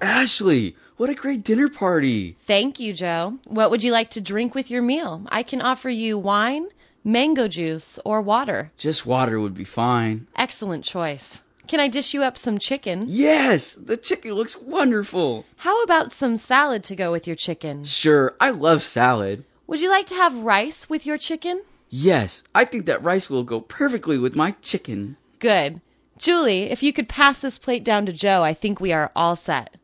Ashley, what a great dinner party. Thank you, Joe. What would you like to drink with your meal? I can offer you wine, mango juice, or water. Just water would be fine. Excellent choice. Can I dish you up some chicken? Yes, the chicken looks wonderful. How about some salad to go with your chicken? Sure, I love salad. Would you like to have rice with your chicken? Yes, I think that rice will go perfectly with my chicken. Good. Julie, if you could pass this plate down to Joe, I think we are all set.